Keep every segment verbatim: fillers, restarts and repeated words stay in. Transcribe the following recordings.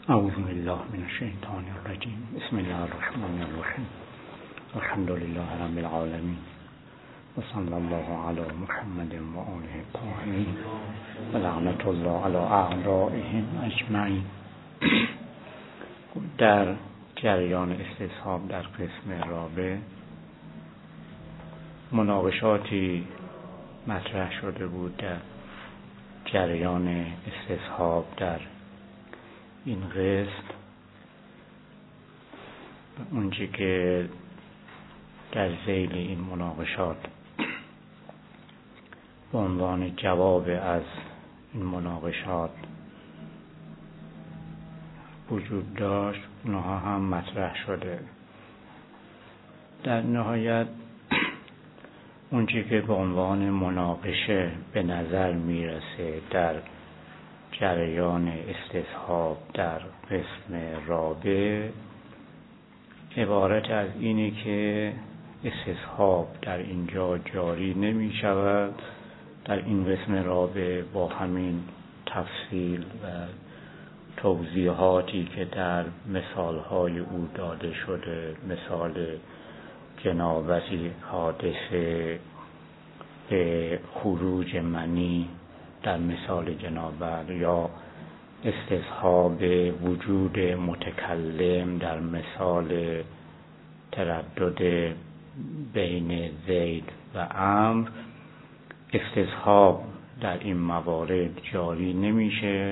اعوذ بالله من الشیطان الرجیم. بسم الله الرحمن الرحیم. الحمد لله رب العالمین و صلی الله علی محمد و آله الطاهرین و لعنت الله علی اعدائهم اجمعین. در جریان استصحاب در قسم رابع مناقشاتی مطرح شده بود در جریان استصحاب در این قسم. اونچه که در ذیل این مناقشات به عنوان جواب از این مناقشات وجود داشت اونها هم مطرح شده. در نهایت اونچه که به عنوان مناقشه به نظر میرسه در جریان استصحاب در قسم رابع عبارت از اینه که استصحاب در اینجا جاری نمی شود. در این قسم رابع با همین تفصیل و توضیحاتی که در مثالهای او داده شده، مثال جنابتی حادثه به خروج منی در مثال جنابت، یا استصحاب وجود متکلم در مثال تردد بین زید و عمرو، استصحاب در این موارد جاری نمیشه،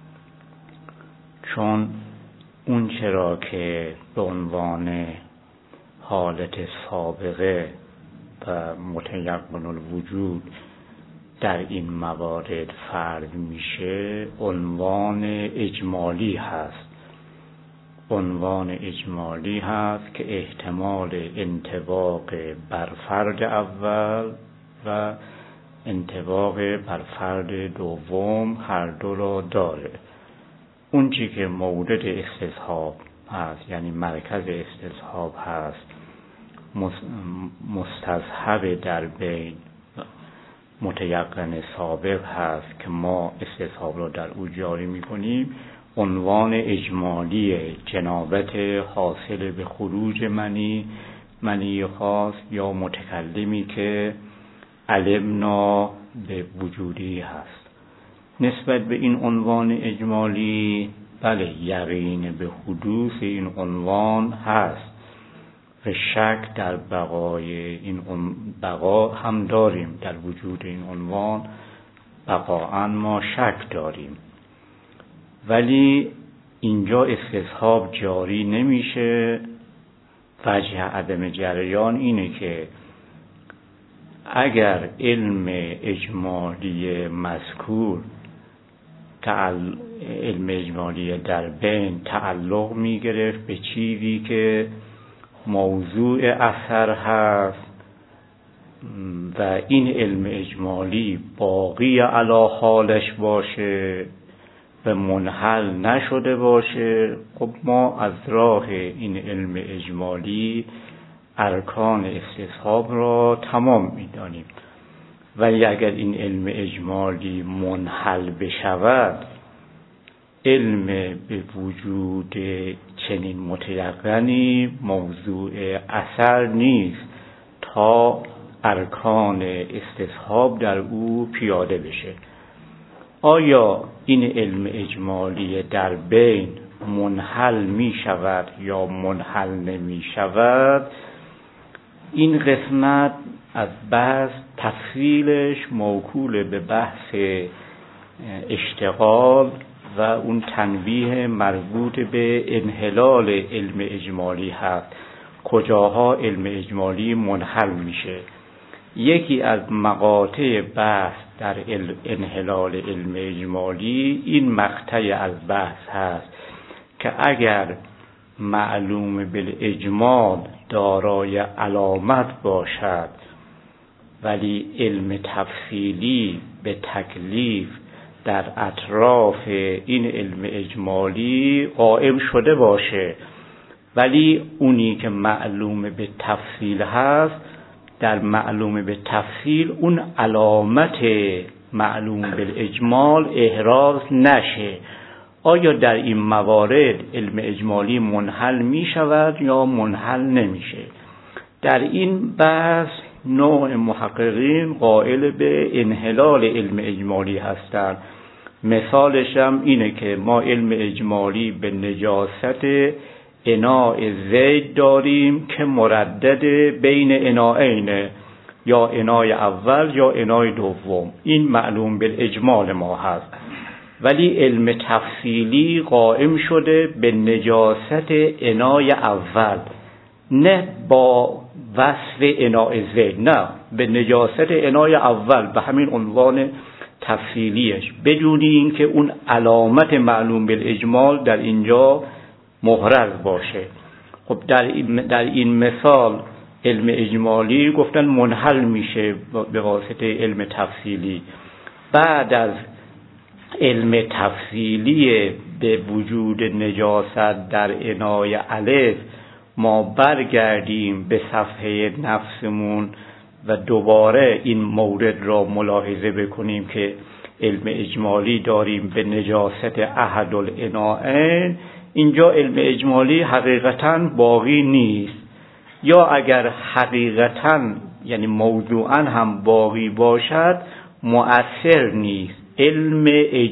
چون اون چرا که به عنوان حالت سابقه و متیقن الوجود در این موارد فرض میشه، عنوان اجمالی هست. عنوان اجمالی هست که احتمال انطباق بر فرد اول و انطباق بر فرد دوم هر دو را داره. اون چی که مورد استصحاب هست، یعنی مرکز استصحاب هست، مستصحب در بین متیقن سابق هست که ما استصحاب را در او جاری میکنیم، عنوان اجمالی جنابت حاصل به خروج منی منی خاص یا متکلمی که علمنا به وجودی هست. نسبت به این عنوان اجمالی بله یقین به حدوث این عنوان هست و شک در بقای این بقا هم داریم. در وجود این عنوان بقاءً ما شک داریم، ولی اینجا استصحاب جاری نمیشه. وجه عدم جریان اینه که اگر علم اجمالی مذکور تعل... علم اجمالی در بین تعلق میگرفت به چیزی که موضوع اثر هست و این علم اجمالی باقی علی حالش باشه و منحل نشده باشه، خب ما از راه این علم اجمالی ارکان استصحاب را تمام میدانیم. ولی اگر این علم اجمالی منحل بشود، علم به وجود چنین متیقنی موضوع اثر نیست تا ارکان استصحاب در او پیاده بشه. آیا این علم اجمالی در بین منحل می شود یا منحل نمی شود؟ این قسمت از بحث تفصیلش موکول به بحث اشتغال و اون تنبیه مربوط به انحلال علم اجمالی هست. کجاها علم اجمالی منحل میشه؟ یکی از مقاطع بحث در انحلال علم اجمالی این مقطع از بحث هست که اگر معلوم بالاجمال دارای علامت باشد ولی علم تفصیلی به تکلیف در اطراف این علم اجمالی قائم شده باشه، ولی اونی که معلوم به تفصیل هست در معلوم به تفصیل اون علامت معلوم بالاجمال احراز نشه، آیا در این موارد علم اجمالی منحل می شود یا منحل نمیشه؟ در این بحث نوع محققین قائل به انحلال علم اجمالی هستند. مثالش هم اینه که ما علم اجمالی به نجاست اناء زید داریم که مردد بین اناءین، یا اناء اول یا اناء دوم. این معلوم بالاجمال ما هست. ولی علم تفصیلی قائم شده به نجاست اناء اول، نه با وصف اناء زید، نه به نجاست اناء اول به همین عنوان تفصیلیش، بدون این که اون علامت معلوم بالاجمال در اینجا محرز باشه. خب در این, در این مثال علم اجمالی گفتن منحل میشه به واسطه علم تفصیلی. بعد از علم تفصیلی به وجود نجاست در اناء الف ما برگردیم به صفحه نفسمون و دوباره این مورد را ملاحظه بکنیم که علم اجمالی داریم به نجاست احد الاناءین، اینجا علم اجمالی حقیقتاً باقی نیست، یا اگر حقیقتاً یعنی موضوعاً هم باقی باشد مؤثر نیست. علم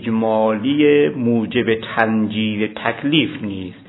اجمالی موجب تنجیل تکلیف نیست،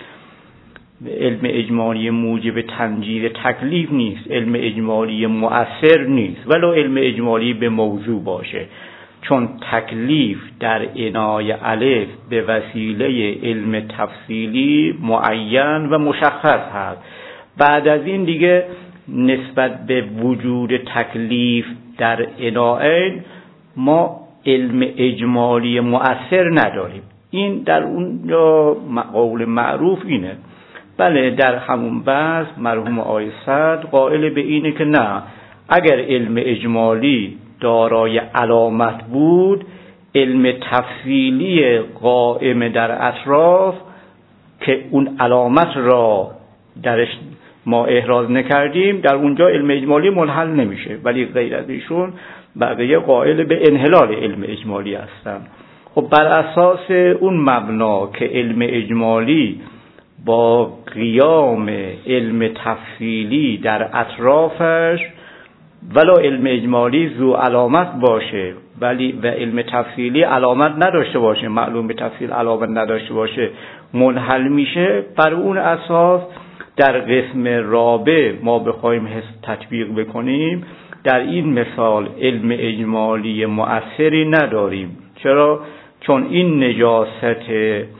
علم اجمالی موجب تنجیل تکلیف نیست، علم اجمالی مؤثر نیست ولو علم اجمالی به موضوع باشه، چون تکلیف در اناء الف به وسیله علم تفصیلی معین و مشخص هست. بعد از این دیگه نسبت به وجود تکلیف در اناءین ما علم اجمالی مؤثر نداریم. این در اونجا قول معروف اینه. بله در همون بحث مرحوم آقای صدر قائل به اینه که نه، اگر علم اجمالی دارای علامت بود، علم تفصیلی قائم در اطراف که اون علامت را درش ما احراز نکردیم، در اونجا علم اجمالی منحل نمیشه. ولی غیر از ایشون بقیه قائل به انحلال علم اجمالی هستن. خب بر اساس اون مبنا که علم اجمالی با قیام علم تفصیلی در اطرافش ولو علم اجمالی ذو علامت باشه ولی و علم تفصیلی علامت نداشته باشه، معلوم به تفصیل علامت نداشته باشه، منحل میشه. بر اون اساس در قسم رابع ما بخوایم تطبیق بکنیم، در این مثال علم اجمالی مؤثری نداریم. چرا؟ چون این نجاست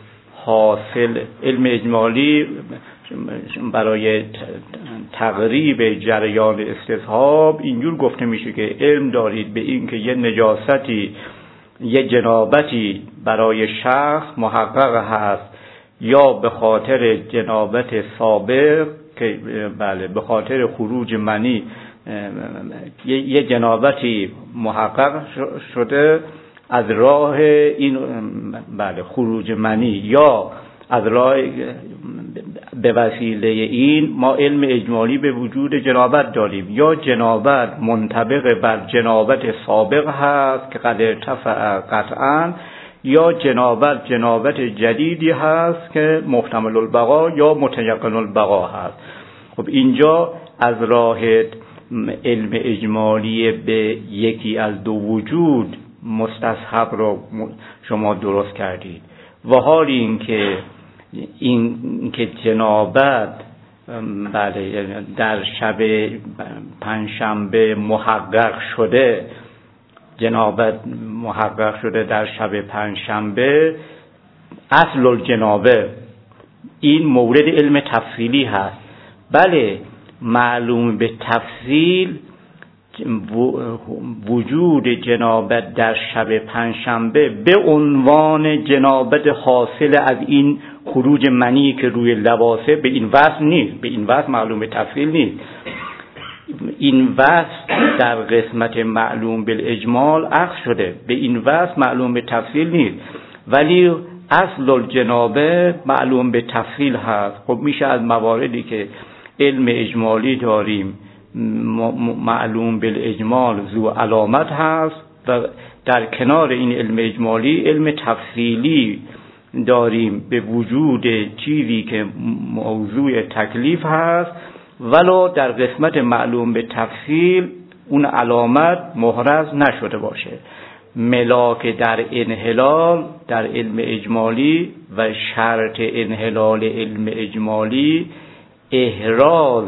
حاصل علم اجمالی برای تقریب جریان استصحاب اینجور گفته میشه که علم دارید به این که یه نجاستی، یه جنابتی برای شخص محقق هست، یا به خاطر جنابت سابق که بله به خاطر خروج منی یه جنابتی محقق شده از راه این بله خروج منی، یا از راه به وسیله این ما علم اجمالی به وجود جنابت داریم، یا جنابت منطبق بر جنابت سابق هست که قد ارتفع قطعا، یا جنابت جنابت جدیدی هست که محتمل البقا یا متیقن البقا هست. خب اینجا از راه علم اجمالی به یکی از دو وجود مستصحب رو شما درست کردید، و حال این که این که جنابت بله در شب پنجشنبه محقق شده، جنابت محقق شده در شب پنجشنبه، اصل الجنابه این مورد علم تفصیلی هست. بله معلوم به تفصیل وجود جنابت در شب پنجشنبه به عنوان جنابت حاصل از این خروج منی که روی لباسه به این وصف نیست، به این وصف معلوم به تفصیل نیست. این وصف در قسمت معلوم بالاجمال اخذ شده، به این وصف معلوم به تفصیل نیست، ولی اصل الجنابه معلوم به تفصیل هست. خب میشه از مواردی که علم اجمالی داریم معلوم بالاجمال ذو علامت هست و در کنار این علم اجمالی علم تفصیلی داریم به وجود چیزی که موضوع تکلیف هست، ولو در قسمت معلوم به تفصیل اون علامت محرز نشده باشه. ملاک در انحلال در علم اجمالی و شرط انحلال علم اجمالی احراز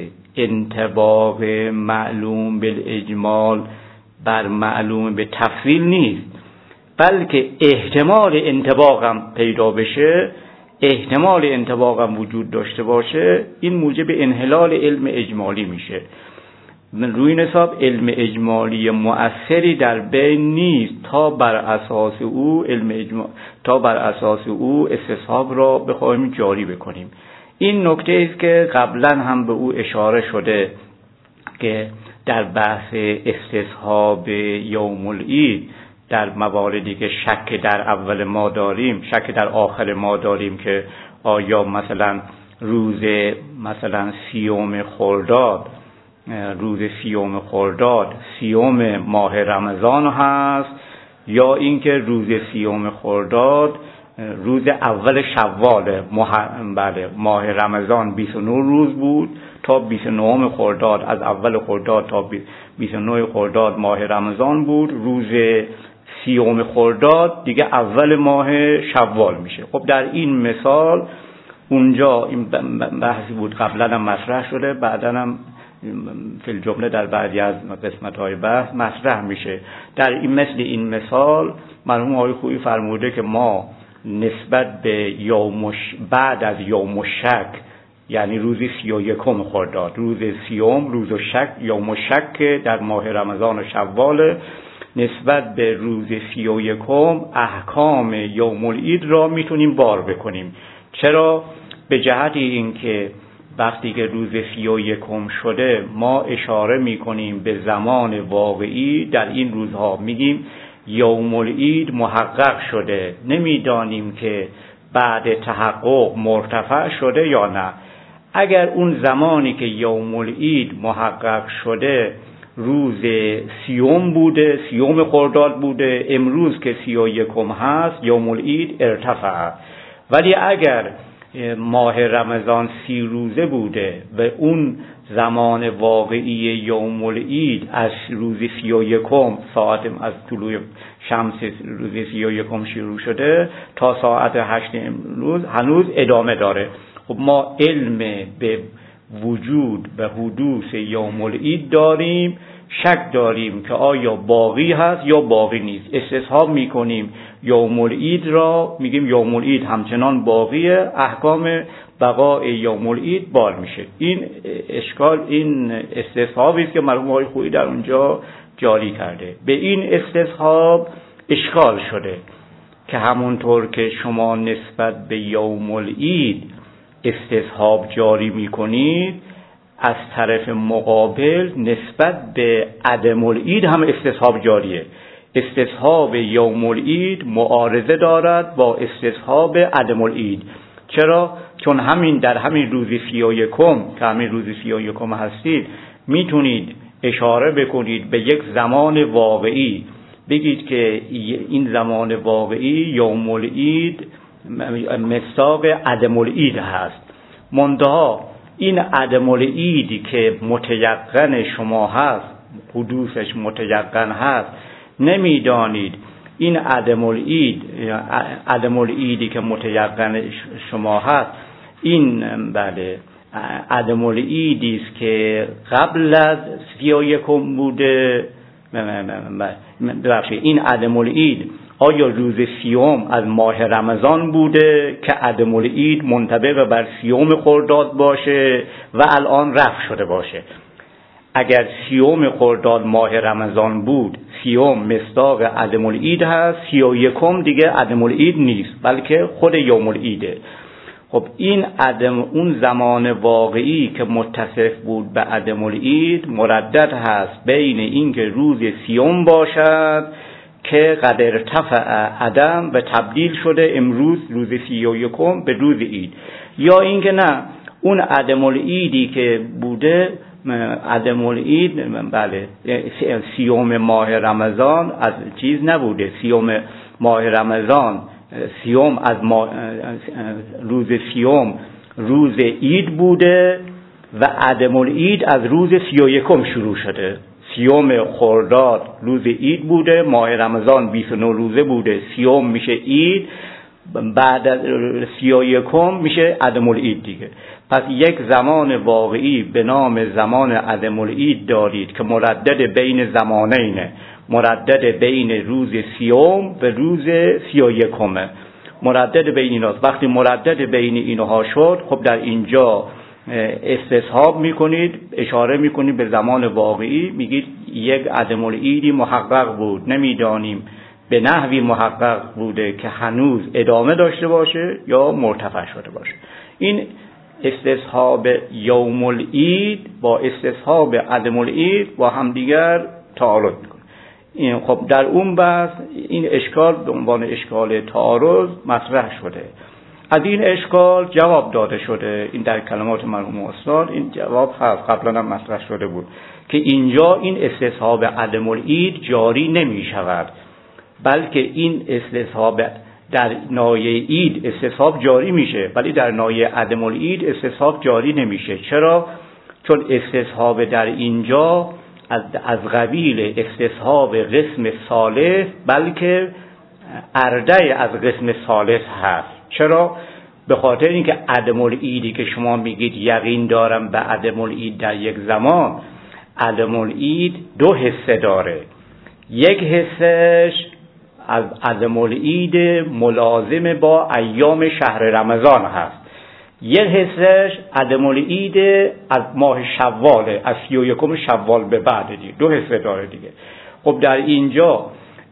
انطباق معلوم بالاجمال بر معلوم به تفصیل نیست، بلکه احتمال انطباق هم پیدا بشه، احتمال انطباق هم وجود داشته باشه، این موجب انحلال علم اجمالی میشه. روی این حساب علم اجمالی مؤثری در بین نیست تا بر اساس او علم اجمال تا بر اساس او استصحاب را بخوایم جاری بکنیم. این نکته است که قبلا هم به او اشاره شده که در بحث استصحاب یوم العید در مواردی که شک در اول ما داریم، شک در آخر ما داریم که آیا مثلا روز مثلا سیوم خرداد روز سیوم خرداد سیوم ماه رمضان هست یا اینکه روز سیوم خرداد روز اول شوال بله ماه رمضان بیست و نه روز بود تا بیست و نه خرداد، از اول خرداد تا بیست و نه خرداد ماه رمضان بود، روز سیوم خرداد دیگه اول ماه شوال میشه. خب در این مثال اونجا این بحثی بود قبلا هم مطرح شده، بعدا هم فی الجمله در بعضی از قسمت‌های بحث مطرح میشه. در این مثل این مثال مرحوم آقای خویی فرموده که ما نسبت به یوم بعد از یوم شک، یعنی روز سی و یکم خرداد، روز سیوم روز شک یوم شک در ماه رمضان و شوال، نسبت به روز سی و یکم احکام یوم العید را میتونیم بار بکنیم. چرا؟ به جهت اینکه وقتی که روز سی و یکم شده ما اشاره میکنیم به زمان واقعی، در این روزها میگیم یوم العید محقق شده، نمیدانیم که بعد تحقق مرتفع شده یا نه. اگر اون زمانی که یوم العید محقق شده روز سیوم بوده، سیوم خرداد بوده، امروز که سی و یکم هست یوم العید ارتفع. ولی اگر ماه رمضان سی روزه بوده و اون زمان واقعی یوم العید از روز سی و یکم ساعت از طلوع شمس روز سی و یکم شروع شده تا ساعت هشت امروز هنوز ادامه داره. خب ما علم به وجود و حدوث یوم العید داریم، شک داریم که آیا باقی هست یا باقی نیست. استصحاب میکنیم یوم العید را، میگیم یوم العید همچنان باقیه، احکام بقای یوم العید بار میشه. این اشکال، این استصحابی است که مرحوم آقای خویی در اونجا جاری کرده. به این استصحاب اشکال شده که همونطور که شما نسبت به یوم العید استصحاب جاری میکنید، از طرف مقابل نسبت به عدم العید هم استصحاب جاریه. استصحاب یوم العید معارضه دارد با استصحاب عدم العید. چرا؟ چون همین در همین روز سی و یکم که همین روز سی و یکم هستید میتونید اشاره بکنید به یک زمان واقعی، بگید که این زمان واقعی یوم العید مصداق عدم العید هست. منتها این عدم العیدی که متیقن شما هست، حدوثش متیقن هست، نمیدانید این عدم العید عدم العیدی که متیقن شما هست این بله عدم العیدی است که قبل از سی و یکم بوده. ببخشید، این عدم العید آیا روز سیوم از ماه رمضان بوده که عدم العید منطبق بر سیوم خرداد باشه و الان رفع شده باشه؟ اگر سیوم خرداد ماه رمضان بود، سیوم مصداق عدم العید هست، سی و یکم دیگه عدم العید نیست بلکه خود یوم العیده. خب این عدم اون زمان واقعی که متصف بود به عدم العید مردد هست بین اینکه روز سیوم باشد که قد ارتفع عدم و تبدیل شده امروز روز سی و یکم به روز عید، یا اینکه نه اون عدم العیدی که بوده عدم العید بله سیوم ماه رمضان از چیز نبوده، سیوم ماه رمضان سیوم از ما روز سیوم روز عید بوده و عدم العید از روز سی و یکم شروع شده. سیوم خرداد روز عید بوده، ماه رمضان بیست و نه روزه بوده، سیوم میشه عید، بعد از سی و یکم میشه عدم العید دیگه. پس یک زمان واقعی به نام زمان عدم العید دارید که مردد بین زمانینه، مردد بین روز سیوم و روز سی و یکمه، مردد بین ایناست. وقتی مردد بین اینها شد، خب در اینجا استصحاب میکنید، اشاره میکنید به زمان واقعی، میگید یک عدم العیدی محقق بود، نمیدانیم به نحوی محقق بوده که هنوز ادامه داشته باشه یا مرتفع شده باشه. این استصحاب یوم العید با استصحاب عدم العید با همدیگر تعارض میکنه. این خب در اون بحث این اشکال به عنوان اشکال تعارض مطرح شده. از این اشکال جواب داده شده. این در کلمات مرحوم استاد این جواب هست، قبلا هم مطرح شده بود که اینجا این استصحاب عدم العید جاری نمی شود، بلکه این استصحاب در نایه عید استصحاب جاری میشه، ولی در نایه عدم العید استصحاب جاری نمیشه. چرا؟ چون استصحاب در اینجا از از قبیل استصحاب قسم ثالث، بلکه ارده از قسم ثالث هست. چرا؟ به خاطر اینکه عدم العیدی که شما میگید یقین دارم به عدم العید در یک زمان، عدم العید دو حصه داره. یک حصهش از عدم العید ملازم با ایام شهر رمضان هست، یک حصهش عدم العید از ماه شواله، از سی و یکم شوال به بعد دیگه، دو حصه داره دیگه. خب در اینجا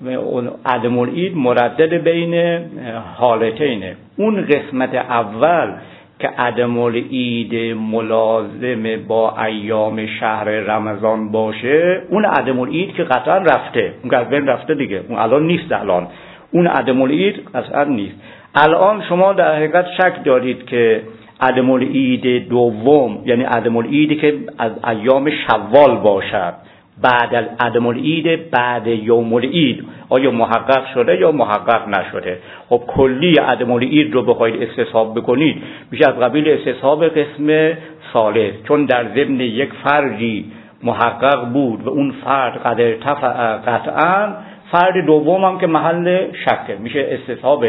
عدم العید مردد بین حالتینه. اون قسمت اول که عدم العید ملازم با ایام شهر رمضان باشه، اون عدم العید که قطعا رفته، اون قطعا رفته دیگه، اون الان نیست. الان اون عدم العید قطعا نیست. الان شما در حقیقت شک دارید که عدم العید دوم، یعنی عدم العیدی که از ایام شوال باشد بعد از عدم العید بعد یوم العید، آیا محقق شده یا محقق نشده؟ خب کلی عدم العید رو بخواید استصحاب بکنید میشه از قبیل استصحاب قسم ثالث، چون در ضمن یک فردی محقق بود و اون فرد قد ارتفع قطعا، فرد دوم هم که محل شکه، میشه استصحاب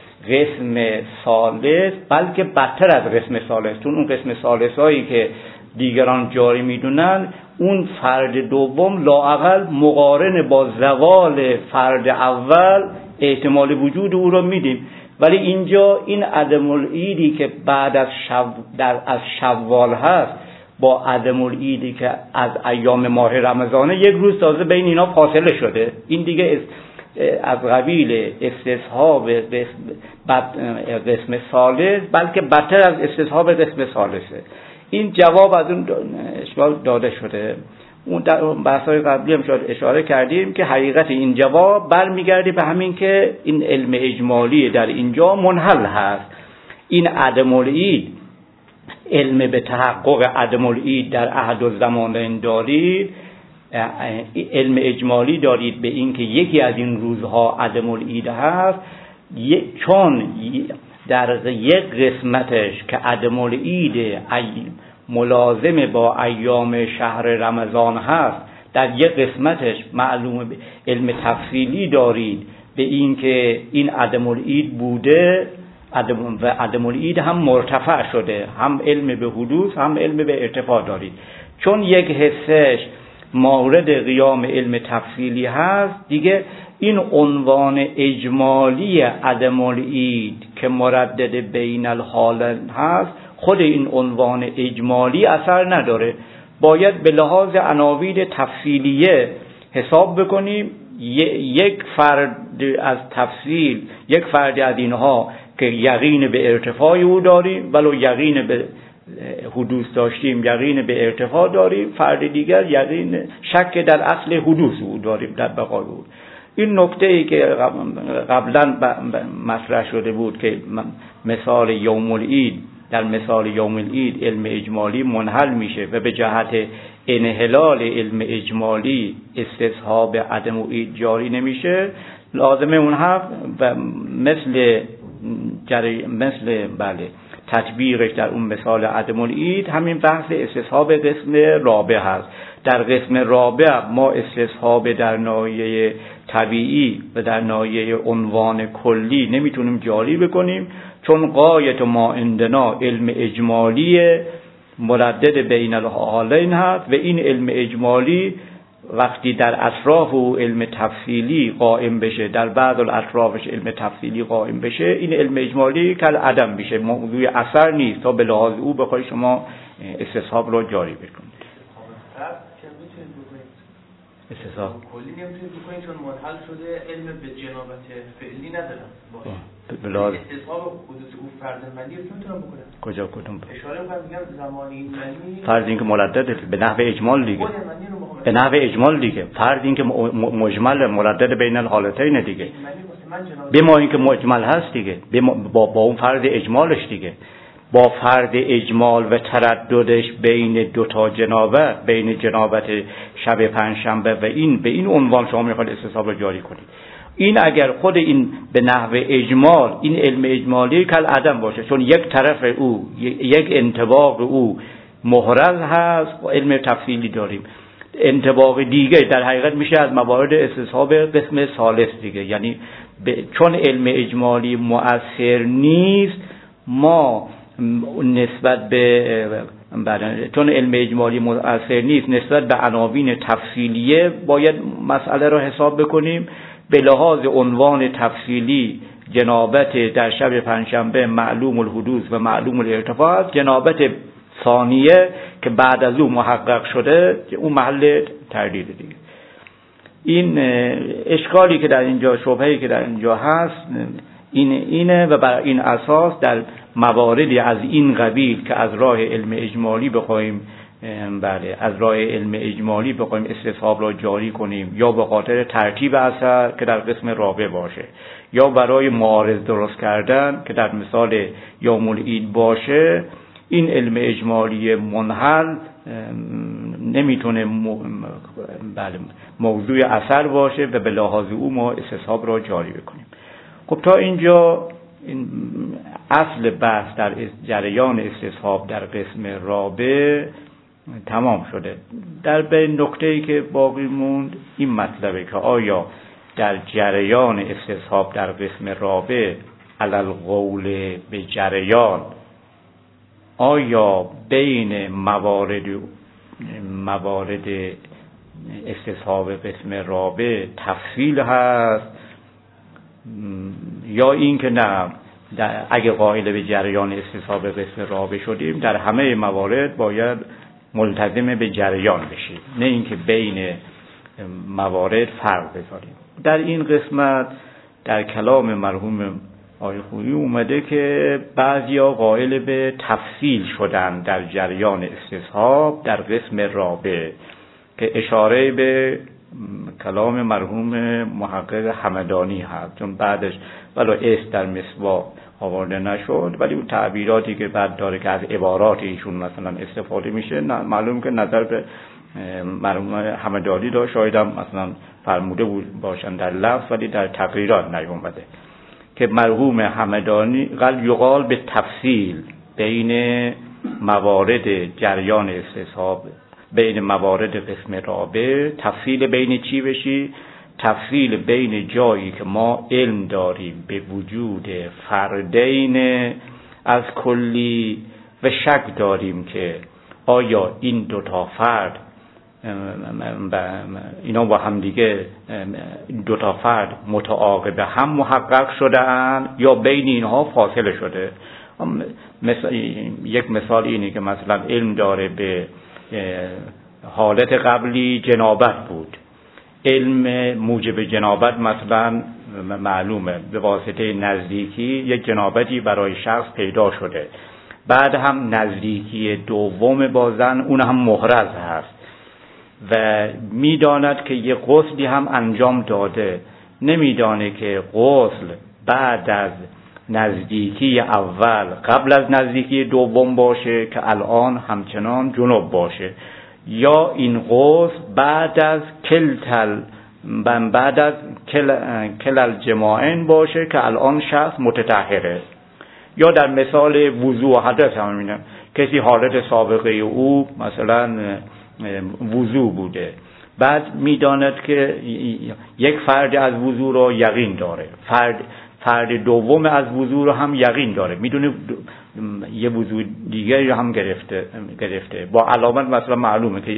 قسم ثالث، بلکه بدتر از قسم ثالث، چون اون قسم ثالث هایی که دیگران جاری میدونن، اون فرد دوم لااقل مقارن با زوال فرد اول احتمال وجود او رو میدیم. ولی اینجا این عدم العیدی که بعد از شو در از شوال هست با عدم العیدی که از ایام ماه رمضانه، یک روز تازه بین اینا فاصله شده. این دیگه از قبیل استصحاب قسم ثالث، بلکه بدتر از استصحاب قسم ثالثه. این جواب از اون اشکال داده شده. اون در بحث‌های قبلی هم اشاره کردیم که حقیقت این جواب برمیگرده به همین که این علم اجمالی در اینجا منحل هست. این عدم العید، علم به تحقق عدم العید در احد الزمانین دارید، علم اجمالی دارید به این که یکی از این روزها عدم العید هست، چون در یک قسمتش که عدم العید ملازم با ایام شهر رمضان هست، در یک قسمتش معلومه علم تفصیلی دارید به این که این عدم العید بوده عدم و عدم العید هم مرتفع شده، هم علم به حدوث هم علم به ارتفاع دارید. چون یک حصهش مورد قیام علم تفصیلی هست دیگه، این عنوان اجمالی عدم العید که مردد بین الحال هست، خود این عنوان اجمالی اثر نداره. باید به لحاظ عناوین تفصیلیه حساب بکنیم. یک فرد از تفصیل، یک فرد از اینها که یقین به ارتفاع او داریم، ولو یقین به حدوث داشتیم یقین به ارتفاع داریم، فرد دیگر یقین شک در اصل حدوث او داریم، در بقای او. این نکته ای که قبلا مطرح شده بود که مثال یوم العید، در مثال یوم العید علم اجمالی منحل میشه و به جهت انحلال علم اجمالی استصحاب عدم العید جاری نمیشه، لازمه اون حرف مثل جری مثل بله تطبیقش در اون مثال عدم العید همین بحث استصحاب قسم رابع هست. در قسم رابع ما استصحاب در ناحیه طبیعی و در ناحیه عنوان کلی نمیتونیم جاری بکنیم، چون غایت ما عندنا علم اجمالی مردد بین الحالین هست و این علم اجمالی وقتی در اطراف و علم تفصیلی قائم بشه، در بعض الاطرافش علم تفصیلی قائم بشه، این علم اجمالی کل عدم میشه، موضوع اثر نیست تا به لحاظ او بخوای شما استصحاب رو جاری بکنید. استصحاب کلی نمیتونید بکنید چون منحل شده علم به جنابت فعلی ندارم. بلاز استصحاب حدوث او فرض منی رو میتونم بکنم. کجا کدوم اشاره می‌کنم میگم زمانی منی فرض این که مردد به نحو اجمال دیگه، به نحو اجمال دیگه، فرض این که مجمل مردد بین الحالتین دیگه، به ما این که مجمل هست دیگه، با با اون فرض اجمالش دیگه، با فرض اجمال و ترددش بین دو تا جنابت، بین جنابت شب پنجشنبه و این، به این عنوان شما میخواید استصحاب رو جاری کنید. این اگر خود این به نحو اجمال این علم اجمالی کل عدم باشه، چون یک طرف او یک انطباق او محرز هست، علم تفصیلی داریم، انطباق دیگه در حقیقت میشه از موارد استصحاب قسم ثالث دیگه، یعنی چون علم اجمالی مؤثر نیست ما نسبت به چون علم اجمالی مؤثر نیست نسبت به عناوین تفصیلیه باید مسئله رو حساب بکنیم. به لحاظ عنوان تفصیلی جنابت در شب پنجشنبه معلوم الحدوث و معلوم الارتفاع است، جنابت ثانیه که بعد از او محقق شده اون محل تردید دیگه. این اشکالی که در اینجا، شبهه‌ای که در اینجا هست این اینه و بر این اساس در مواردی از این قبیل که از راه علم اجمالی بخوایم بله از راه علم اجمالی بخوایم استصحاب را جاری کنیم، یا به خاطر ترتیب اثر که در قسم رابع باشه، یا برای معارض درست کردن که در مثال یوم العید باشه، این علم اجمالی منحل نمیتونه بله موضوع اثر باشه و به لحاظ او ما استصحاب را جاری بکنیم. خب تا اینجا این اصل بحث در جریان استصحاب در قسم رابع تمام شده. در بین نکته‌ای که باقی موند این مطلبه که آیا در جریان استصحاب در قسم رابع علل قول به جریان آیا بین موارد موارد استصحاب قسم رابع تفصیل هست یا این که نه اگه قائل به جریان استصحاب قسم رابع شدیم در همه موارد باید ملتزم به جریان بشیم، نه اینکه بین موارد فرق بذاریم. در این قسمت در کلام مرحوم آقای خویی اومده که بعضیا قائل به تفصیل شدن در جریان استصحاب در قسم رابع که اشاره به کلام مرحوم محقق همدانی هست، چون بعدش ولو است در مصباح آورده نشد ولی اون تعبیراتی که بعد داره که از عبارات ایشون مثلا استفاده میشه معلوم که نظر به مرحوم همدانی داشت، شاید هم مثلا فرموده بود باشن در لفظ ولی در تقریرات نیومده که مرحوم همدانی قال یقال به تفصیل بین موارد جریان استصحاب بین موارد قسم رابع. تفصیل بین چی بشی؟ تفصیل بین جایی که ما علم داریم به وجود فردین از کلی و شک داریم که آیا این دو تا فرد اینا با هم دیگه دو تا فرد متعاقب هم محقق شدن یا بین اینها فاصله شده. مثل یک مثال اینه که مثلا علم داره به حالت قبلی جنابت بود، علم موجب جنابت مثلا معلومه به واسطه نزدیکی یک جنابتی برای شخص پیدا شده، بعد هم نزدیکی دوم با زن اون هم محرز هست و میداند که یک غسلی هم انجام داده، نمیدانه که غسل بعد از نزدیکی اول قبل از نزدیکی دوم باشه که الان همچنان جنوب باشه، یا این غسل بعد از کلتل بعد از کل الجماعین باشه که الان شخص متطهره. یا در مثال وضو و حدث هم می‌بینیم کسی حالت سابقه او مثلا وضو بوده، بعد میداند که یک فرد از وضو رو یقین داره، فرد فرد دوم از وضو رو هم یقین داره، میدونه یه وضو دیگری رو هم گرفته گرفته با علامت مثلا معلومه که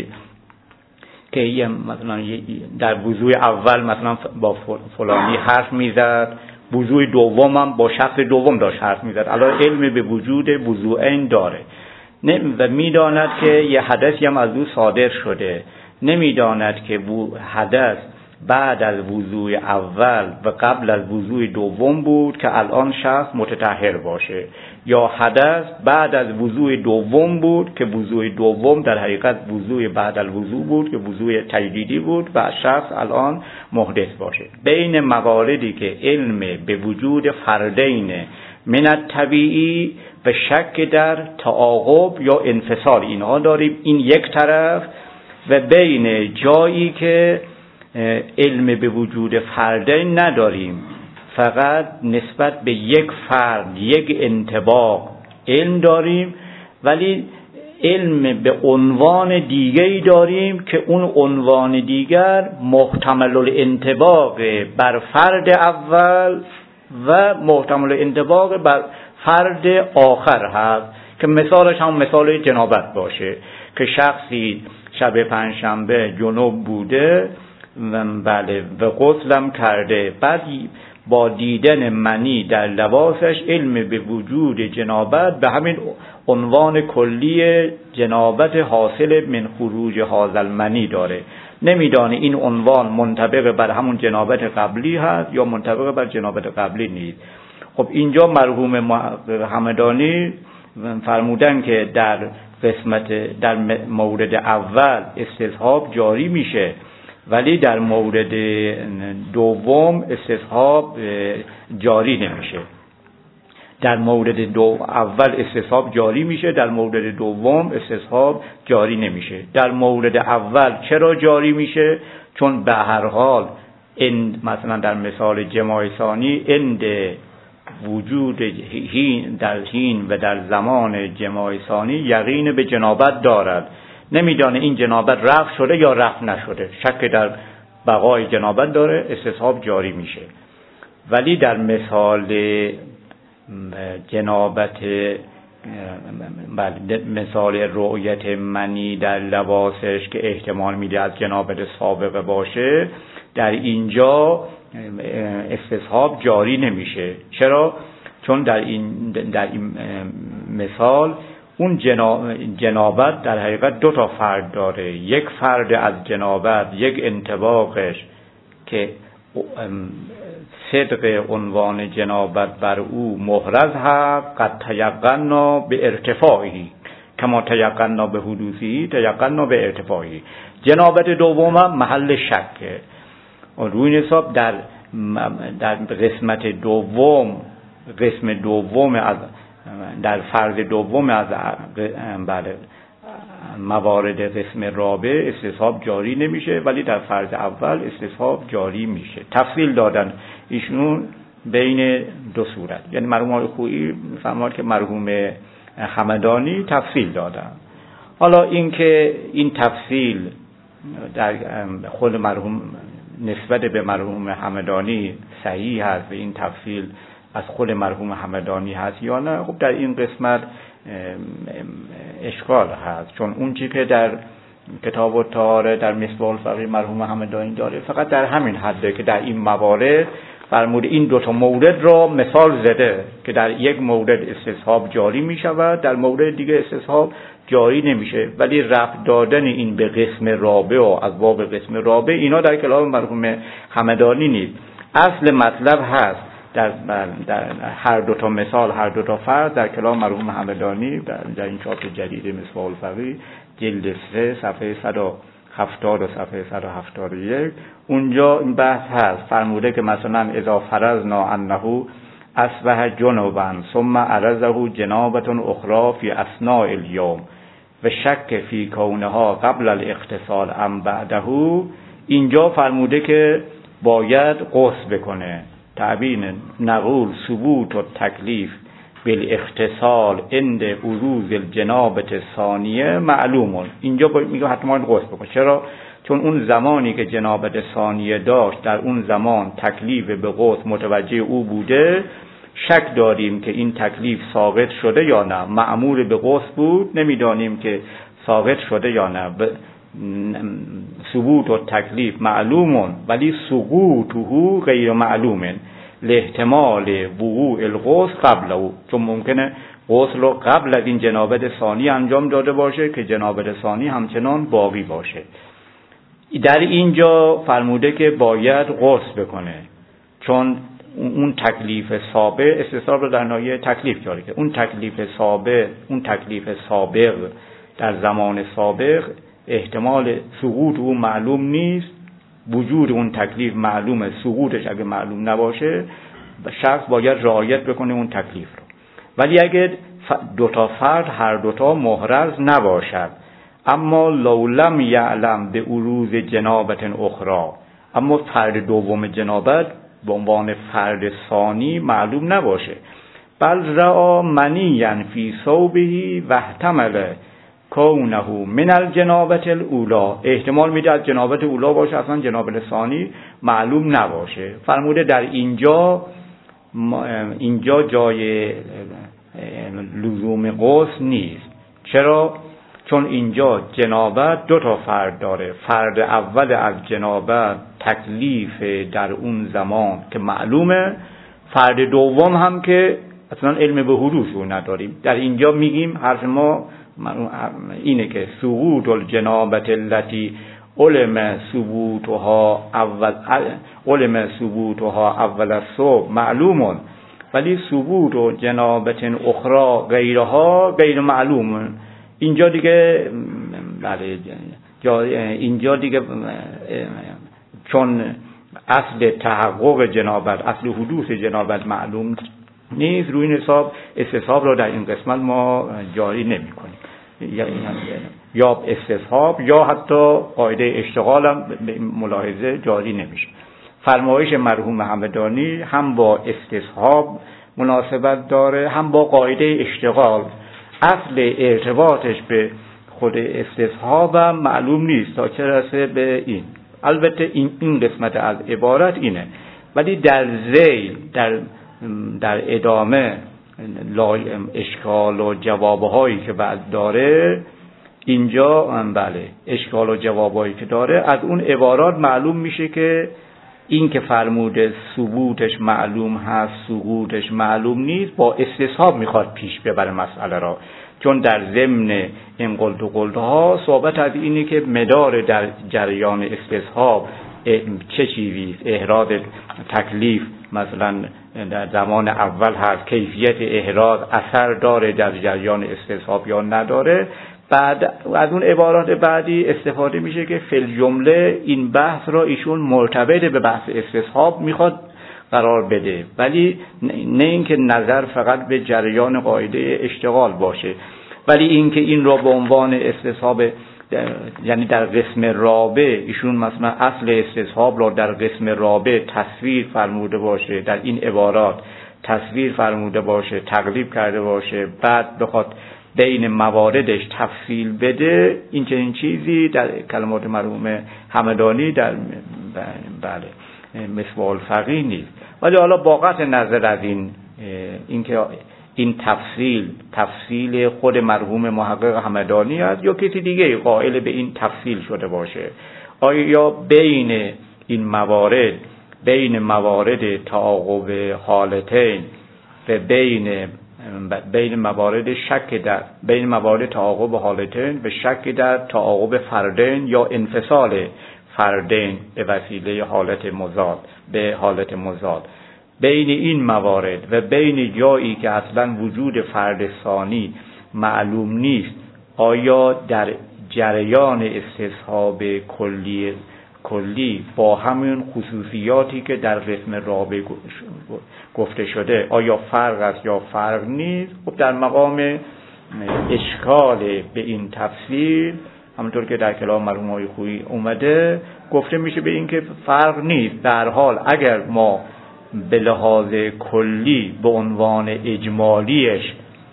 که مثلا در وضوی اول مثلا با فلانی حرف میزد، وضوی دوم هم با شخص دوم داشت حرف میزد، الان علم به وجود وضوئین داره و میداند که یه حدثی هم از او صادر شده، نمیداند که حدث بعد از وضوی اول و قبل از وضوی دوم بود که الان شخص متطهر باشه، یا حدث بعد از وضوی دوم بود که وضوی دوم در حقیقت وضوی بعد الوضو بود که وضوی تجدیدی بود و شخص الان محدث باشه. بین مواردی که علم به وجود فردین من الطبیعی و شک در تعاقب یا انفصال اینها داریم، این یک طرف، و بین جایی که علم به وجود فردین نداریم، فقط نسبت به یک فرد یک انطباق علم داریم، ولی علم به عنوان دیگری داریم که اون عنوان دیگر محتمل الانطباق بر فرد اول و محتمل الانطباق بر فرد آخر هست، که مثالش هم مثال جنابت باشه که شخصی شب پنجشنبه جنوب بوده و بله و غسلم کرده، بعد با دیدن منی در لباسش علم به وجود جنابت به همین عنوان کلی جنابت حاصل من خروج هذا المنی داره، نمیدانه این عنوان منطبق بر همون جنابت قبلی هست یا منطبق بر جنابت قبلی نیست. خب اینجا مرحوم همدانی فرمودن که در قسمت در مورد اول استصحاب جاری میشه، ولی در مورد دوم استصحاب جاری نمیشه. در مورد دو اول استصحاب جاری میشه، در مورد دوم استصحاب جاری نمیشه. در مورد اول چرا جاری میشه؟ چون به هر حال این مثلا در مثال جماع ثانی اند وجود هین در هین و در زمان جماع ثانی یقین به جنابت دارد، نمیدانه این جنابت رفع شده یا رفع نشده، شک در بقای جنابت داره، استصحاب جاری میشه. ولی در مثال جنابت مثال رؤیت منی در لباسش که احتمال میده از جنابت سابقه باشه، در اینجا استصحاب جاری نمیشه. چرا؟ چون در این در این مثال اون جنابت در حقیقت دو تا فرد داره، یک فرد از جنابت یک انطباقش که صدق عنوان جنابت بر او محرز هست، قد تیقنا به ارتفاعی کما تیقنا به حدوثی تیقنا به ارتفاعی. جنابت دوم محل شکه، روی حساب در در قسمت دوم قسم دوم از در فرض دوم از بله موارد قسم رابع استصحاب جاری نمیشه، ولی در فرض اول استصحاب جاری میشه. تفصیل دادن ایشون بین دو صورت، یعنی مرحوم آقای خویی فرمود که مرحوم همدانی تفصیل دادن. حالا اینکه این تفصیل در خود مرحوم نسبت به مرحوم همدانی صحیح هست و این تفصیل از خود مرحوم همدانی هست یا نه، خب در این قسمت اشکال هست، چون اون چیزی که در کتاب الطهاره در مصباح الفقیه مرحوم همدانی داره فقط در همین حده که در این موارد فرمود این دو تا مورد را مثال زده که در یک مورد استصحاب جاری می شود، در مورد دیگه استصحاب جاری نمیشه، ولی رفع دادن این به قسم رابع و از باب قسم رابع اینا در کلام مرحوم همدانی نیست. اصل مطلب هست در, در هر دو تا مثال، هر دو تا فرد در کلام مرحوم همدانی در, در این چاپ جدید مصباح الفقیه جلد سه صفحه صد و هفتاد و صفحه صد و هفتاد و یک اونجا این بحث هست. فرموده که مثلا اذا فرضنا انه اصبح جنوبا ثم عرضه جنابة اخرى فی اثناء الیوم و شک فی کونها قبل الاغتسال ام بعده، اینجا فرموده که باید غسل بکنه. تعبیر نقول ثبوت و تکلیف بالاختصال عند بروز الجنابه ثانیه معلومون. اینجا میگه حتما غسل بکنه. چرا؟ چون اون زمانی که جنابت ثانیه داشت در اون زمان تکلیف به غسل متوجه او بوده، شک داریم که این تکلیف ساقط شده یا نه. مأمور به غسل بود، نمیدانیم که ساقط شده یا نه. ثبوت و تکلیف معلومون ولی سقوطه غیر معلومن لاحتمال وقوع الغسل قبل او. چون ممکنه غسل رو قبل از این جنابت ثانی انجام داده باشه که جنابت ثانی همچنان باقی باشه. در اینجا فرموده که باید غسل بکنه، چون اون تکلیف سابق استثاب رو در ناحیه تکلیف جاری کرد. اون تکلیف سابق اون تکلیف سابق در زمان سابق احتمال سقوط اون معلوم نیست. وجود اون تکلیف معلومه، سقوطش اگه معلوم نباشه شخص باید رعایت بکنه اون تکلیف رو. ولی اگه دوتا فرد هر دوتا محرز نباشد، اما لولم یعلم به عروض جنابت اخرى، اما فرد دوم جنابت به عنوان فرد ثانی معلوم نباشه، بل رأى منیا فی ثوبه و احتمل کونه من الجنابت الاولی، احتمال میده از جنابت اولی باشه، اصلا جنابت ثانی معلوم نباشه. فرموده در اینجا اینجا جای لزوم غسل نیست. چرا؟ چون اینجا جنابت دو تا فرد داره. فرد اول از جنابت تکلیف در اون زمان که معلومه، فرد دوم هم که اصلا علم به حدوث رو نداریم. در اینجا میگیم حرف ما اینه که سقوط الجنابت التي علم ثبوتها اول علم ثبوتها اول الصبح معلومون ولی ثبوت و جنابت اخرى غیرها غیر معلوم. اینجا دیگه بله اینجا دیگه چون اصل تحقق جنابت، اصل حدوث جنابت معلوم نیست، روی این حساب استصحاب را در این قسمت ما جاری نمی کنیم. یا استصحاب یا حتی قاعده اشتغال هم ملاحظه جاری نمیشه. فرمایش مرحوم همدانی هم با استصحاب مناسبت داره هم با قاعده اشتغال. اصل ارتباطش به خود استصحاب هم معلوم نیست تا چه رسه به این. البته این این قسمت از عبارت اینه، ولی در ذیل در در ادامه اشکال و جوابهایی که بعد داره اینجا بله اشکال و جوابهایی که داره از اون عبارات معلوم میشه که این که فرموده ثبوتش معلوم هست سقوطش معلوم نیست با استصحاب میخواد پیش ببره مسئله را. چون در ضمن این قلت و قلتها صحبت از اینه که مدار در جریان استصحاب چه چیزی احراز تکلیف مثلا در زمان اول هست، کیفیت احراز اثر داره در جریان استصحاب یا نداره. بعد از اون عبارات بعدی استفاده میشه که فی الجمله این بحث را ایشون مرتبط به بحث استصحاب میخواد قرار بده، ولی نه اینکه نظر فقط به جریان قاعده اشتغال باشه، ولی اینکه این را به عنوان استصحاب یعنی در قسم رابع ایشون مثلا اصل استصحاب را در قسم رابع تصویر فرموده باشه، در این عبارات تصویر فرموده باشه، تقریب کرده باشه، بعد بخواد بین مواردش تفصیل بده، این چنین چیزی در کلمات مرحوم همدانی در بله مصباح الفقیه نیست. ولی حالا با قطع نظر از این اینکه این تفصیل تفصیل خود مرحوم محقق همدانی است یا کسی دیگه قائل به این تفصیل شده باشه، آیا بین این موارد بین موارد تعاقب حالتین و بین بین موارد شک در بین موارد تعاقب حالتین و شک در تعاقب فردین یا انفصال فردین به وسیله حالت مضاد به حالت مضاد، بین این موارد و بین جایی که اصلا وجود فرد ثانی معلوم نیست، آیا در جریان استصحاب کلی کلی با همین خصوصیاتی که در قسم رابع گفته شده آیا فرق است یا فرق نیست؟ خب در مقام اشکال به این تفصیل همونطور که در کلام مرحوم آقای خویی اومده گفته میشه به این که فرق نیست. در حال اگر ما به لحاظ کلی به عنوان اجمالیش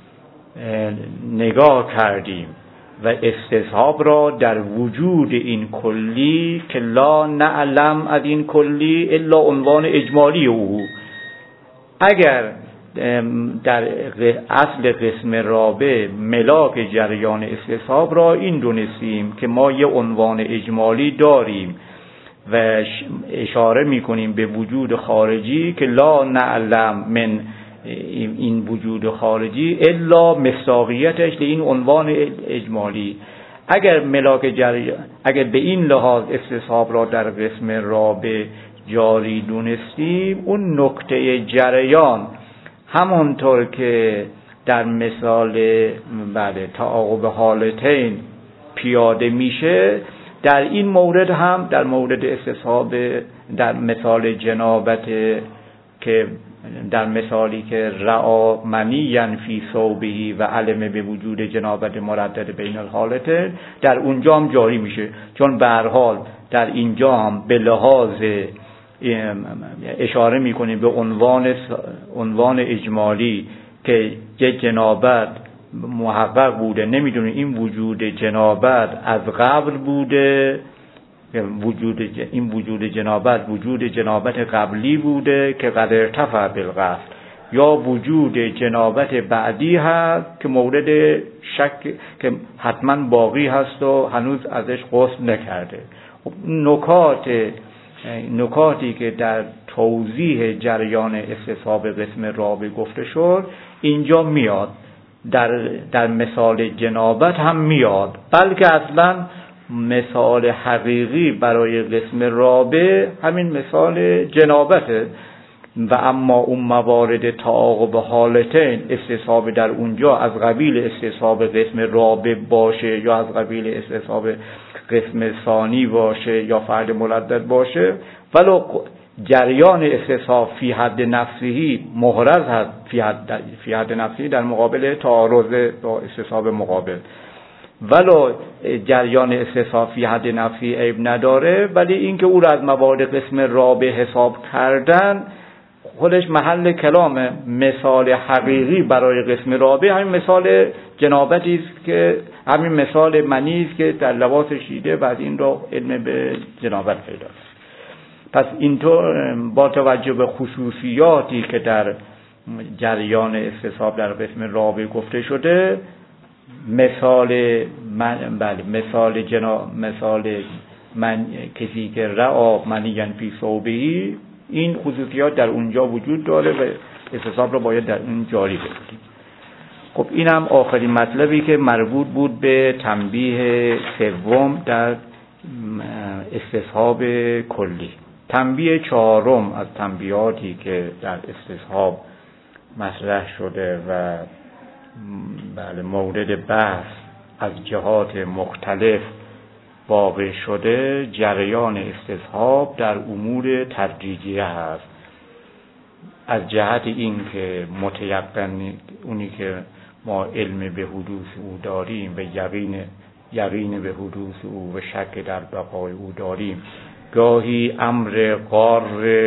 نگاه کردیم و استصحاب را در وجود این کلی که لا نعلم از این کلی الا عنوان اجمالی او، اگر در اصل قسم رابع ملاک جریان استصحاب را این دونستیم که ما یه عنوان اجمالی داریم و اشاره میکنیم به وجود خارجی که لا نعلم من این وجود خارجی الا مصداقیتش به این عنوان اجمالی. اگر ملاک جریان، اگر به این لحاظ استصحاب را در قسم رابع جاری دونستیم، اون نکته جریان همونطور که در مثال بله تعاقب حالتین پیاده میشه، در این مورد هم در مورد استصحاب در مثال جنابت که در مثالی که رعا منی فی ثوبه و علم به وجود جنابت مردد بین الحالتین، در اونجا هم جاری میشه، چون به هر حال در اینجا هم به لحاظ اشاره میکنیم به عنوان عنوان اجمالی که جنابت محقق بوده، نمیدونیم این وجود جنابت از قبل بوده، وجود این وجود جنابت وجود جنابت قبلی بوده که قد ارتفع بالغسل، یا وجود جنابت بعدی هست که مورد شک که حتما باقی هست و هنوز ازش غسل نکرده. نکات نکاتی که در توضیح جریان استصحاب قسم رابع گفته شد اینجا میاد، در در مثال جنابت هم میاد، بلکه اصلا مثال حقیقی برای قسم رابع همین مثال جنابته. و اما اون موارد تعاقب حالتین استصحاب در اونجا از قبیل استصحاب قسم رابع باشه یا از قبیل استصحاب قسم ثانی باشه یا فرد ملدد باشه، ولو جریان استصحاب فی حد نفسهی محرز هست، فی حد, فی حد نفسهی در مقابل تعارض با استصحاب مقابل، ولو جریان استصحاب فی حد نفسی عیب نداره، ولی اینکه او را از موارد قسم رابع حساب کردن خودش محل کلامه. مثال حقیقی برای قسم رابع همین مثال جنابتی است که همین مثال منی است که در لباس شیده بعد این را علم به جنابت پیدا است. پس اینطور با توجه به خصوصیاتی که در جریان استصحاب در قسم رابع گفته شده، مثال من بله مثال جنا مثال من کسی که رعا منی فی ثوبه، این خصوصیات در اونجا وجود داره و استصحاب رو باید در اون جاری بکنیم. خب این هم آخرین مطلبی که مربوط بود به تنبیه سوم در استصحاب کلی. تنبیه چهارم از تنبیهاتی که در استصحاب مطرح شده و بله مورد بحث از جهات مختلف واقع شده، جریان استصحاب در امور تدریجیه هست. از جهت این که متیقن اونی که ما علم به حدوث او داریم و یقین یقین به حدوث او و شک در بقای او داریم، گاهی امر قار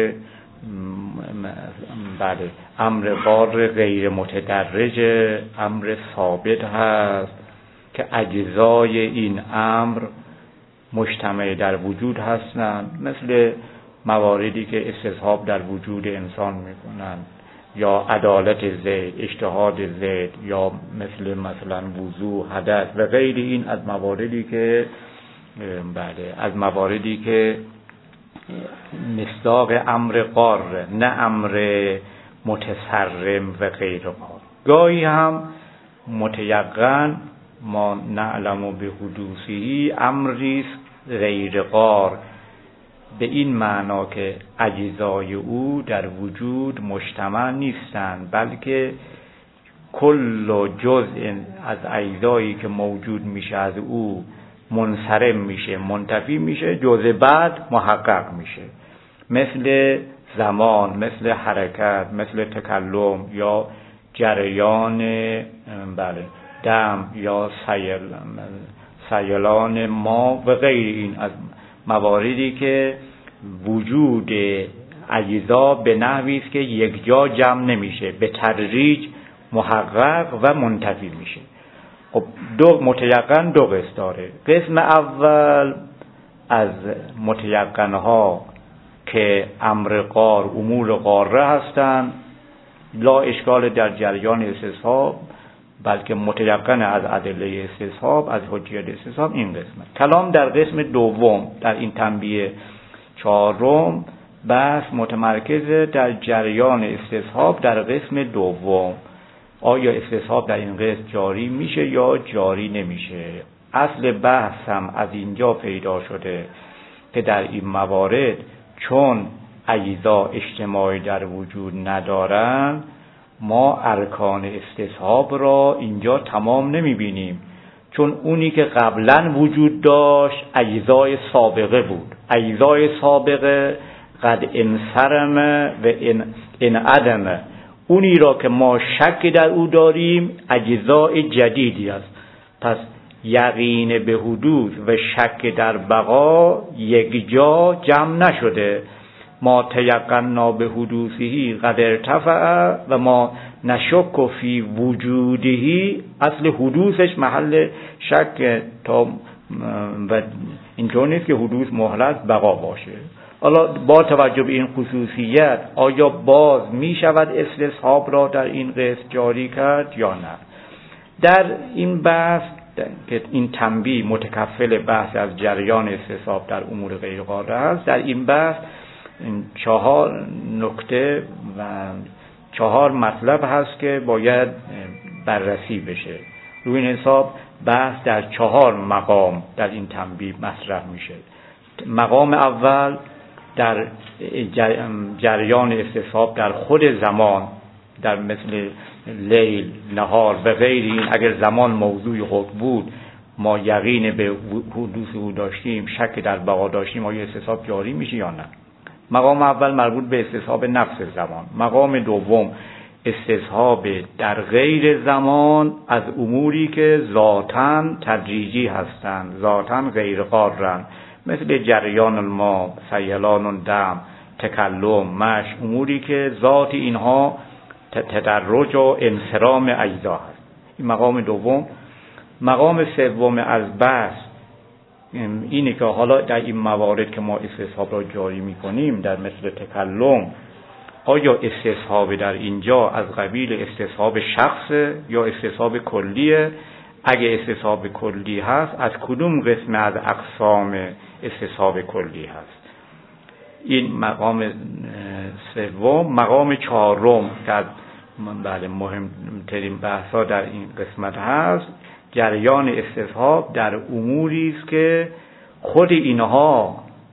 بله امر قار غیر متدرج امر ثابت هست که اجزای این امر مجتمع در وجود هستند، مثل مواردی که استصحاب در وجود انسان میکنند، یا عدالت زید، اجتهاد زید، یا مثل مثلا وضو، حدث و غیر این از مواردی که بله از مواردی که مصداق امر قار نه امر متصرم و غیر قار. گاهی هم متیقن ما نعلم به حدوثی امری غیر قار، به این معنا که اجزای او در وجود مجتمع نیستند، بلکه کل و جزء از اجزایی که موجود میشه از او منصرم میشه، منتفی میشه، جزء بعد محقق میشه، مثل زمان، مثل حرکت، مثل تکلم یا جریان بله دم یا سیل سیلان ما و غیر این از مواردی که وجود اجزا به نحوی است که یک جا جمع نمیشه، به تدریج محقق و منتفی میشه. خب دو متیقن دو قسم داره. قسم اول از متیقنها که امر قار امور قاره هستند، لا اشکال در جریان استصحاب، بلکه متیقن از ادله استصحاب، از حجیت استصحاب. این قسمت کلام در قسم دوم در این تنبیه چهارم بحث متمرکز در جریان استصحاب در قسم دوم. آیا استصحاب در این قسم جاری میشه یا جاری نمیشه؟ اصل بحث هم از اینجا پیدا شده که در این موارد چون اجزا اجتماعی در وجود ندارن، ما ارکان استصحاب را اینجا تمام نمیبینیم، چون اونی که قبلا وجود داشت اجزای سابقه بود. اجزای سابقه قد انصرم و انعدم. اونی را که ما شک در او داریم اجزای جدیدی است. پس یقین به حدوث و شک در بقا یک جا جمع نشده. ما تیقنا به حدوثی قد ارتفع و ما نشک فی وجودهی. اصل حدوثش محل شک تا و اینطور نیست که حدوث مهلت بقا باشه. حالا با توجه به این خصوصیت آیا باز می شود استصحاب را در این قسم جاری کرد یا نه؟ در این بحث که این تنبیه متکفل بحث از جریان استصحاب در امور غیر قاره است، در این بحث چهار نکته و چهار مطلب هست که باید بررسی بشه. روی این حساب بحث در چهار مقام در این تنبیه مطرح میشه. مقام اول در جریان استصحاب در خود زمان، در مثل لیل، نهار و غیر این، اگر زمان موضوع حکم بود ما یقین به حدوث او داشتیم، شک در بقا داشتیم، آیا استصحاب جاری میشه یا نه؟ مقام اول مربوط به استصحاب نفس زمان. مقام دوم استصحاب در غیر زمان از اموری که ذاتاً تدریجی هستند، ذاتاً غیر قارن، مثل جریان الماء، سیلان الدم، تکلم، مشی، اموری که ذات اینها تدرج و انصرام اجزا هست. این مقام دوم. مقام سوم از بحث اینه که حالا در این موارد که ما استصحاب را جاری میکنیم در مثل تکلم، آیا استصحاب در اینجا از قبیل استصحاب شخص یا استصحاب کلیه؟ اگه استصحاب کلی هست از کدوم قسم از اقسام استصحاب کلی هست؟ این مقام سوم. مقام چهارم که بله مهمترین بحثا در این قسمت هست، جریان استصحاب در اموری است که خود اینها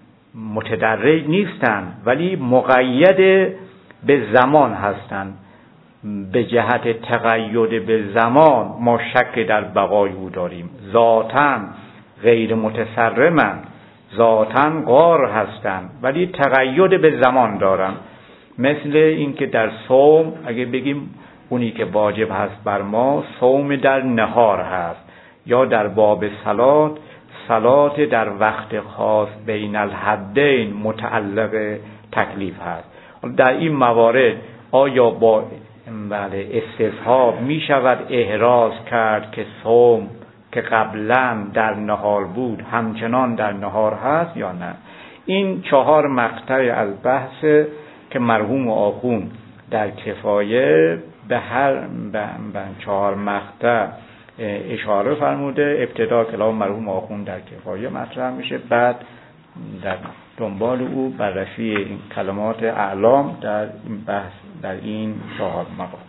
متدرج نیستند ولی مقید به زمان هستند. به جهت تقید به زمان ما شک در بقای او داریم. ذاتاً غیر متصرمند، ذاتاً غار هستند ولی تقید به زمان دارند. مثل اینکه در صوم اگه بگیم اونی که واجب هست بر ما صوم در نهار هست، یا در باب صلات صلات در وقت خاص بین الحدین متعلق تکلیف هست. در این موارد آیا با بله استصحاب می شود احراز کرد که صوم که قبلا در نهار بود همچنان در نهار هست یا نه؟ این چهار مقطع از بحث که مرحوم آخوند در کفایه به هر به چهار مقطع اشاره فرموده. ابتدا کلام مرحوم آخوند در کفایه مطرح میشه، بعد در دنبال او بررسی این کلمات اعلام در این بحث در این چهار مقام.